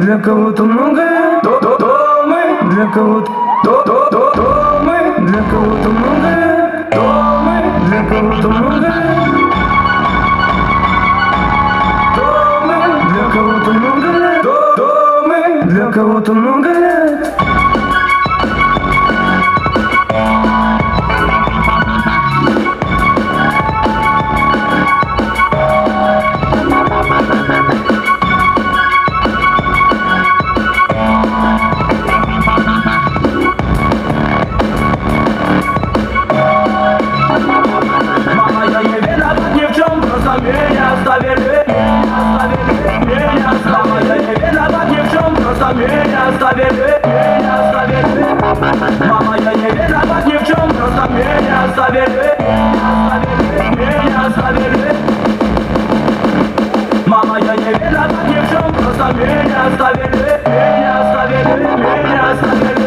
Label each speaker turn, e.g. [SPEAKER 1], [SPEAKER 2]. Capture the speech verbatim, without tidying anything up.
[SPEAKER 1] Для кого-то многое, то, то, то мы. Для кого-то, то, то, то, то мы. Для кого-то многое, то мы. Для кого-то многое, то мы. Для кого-то многое, то, то мы. Для кого-то многое. Меня оставили, меня оставили, я не виноват ни в чем, просто меня оставили, меня оставили. Мама, я не виноват ни в чем, просто меня оставили, меня оставили. Мама, я не виноват ни в чем, просто меня оставили, меня оставили, меня оставили.